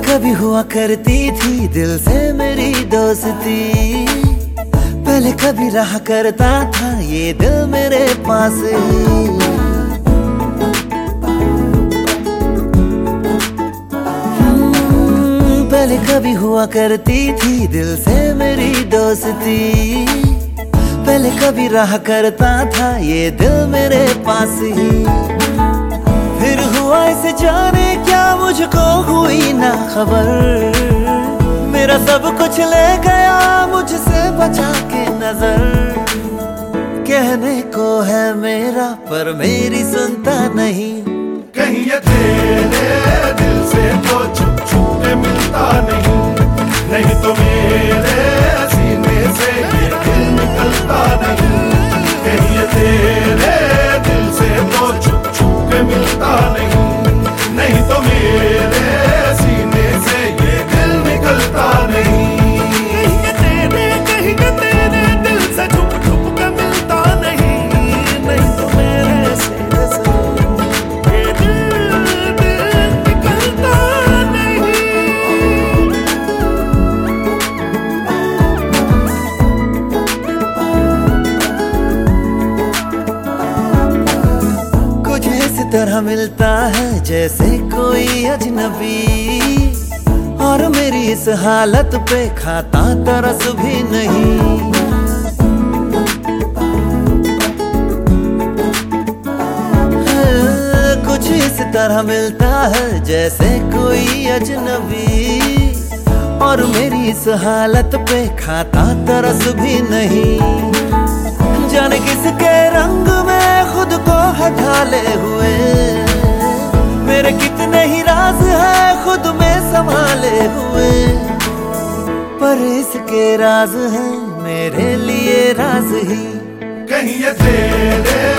कभी हुआ करती थी दिल से मेरी दोस्ती, पहले कभी रहा करता था ये दिल मेरे पास ही। पहले कभी हुआ करती थी दिल से मेरी दोस्ती, पहले कभी रहा करता था ये दिल मेरे पास ही। फिर हुआ इसे जाने क्या मुझको हुई ना खबर, मेरा सब कुछ ले गया मुझसे बचा के नजर। कहने को है मेरा पर मेरी सुनता नहीं, कहीं ये तेरे दिल से तो छुप छुप के मिलता नहीं, नहीं तो मेरे सीने से ये दिल निकलता नहीं। कहीं ये तेरे दिल से तो छुप छुप के मिलता नहीं, नहीं तो मेरे सीने से ये दिल निकलता नहीं। कहीं ये तेरे दिल से छुप छुप के मिलता नहीं, नहीं तो मेरे सीने से ये दिल निकलता नहीं। कुछ इस तरह मिलता है जैसे कोई अजनबी, और मेरी इस हालत पे खाता तरस भी नहीं। कुछ इस तरह मिलता है जैसे कोई अजनबी, और मेरी इस हालत पे खाता तरस भी नहीं। जाने किसके रंग में खुद को है ढाले हुए, मेरे कितने ही राज है खुद में संभाले हुए, पर इसके राज हैं मेरे लिए राज ही। कहीं ये तेरे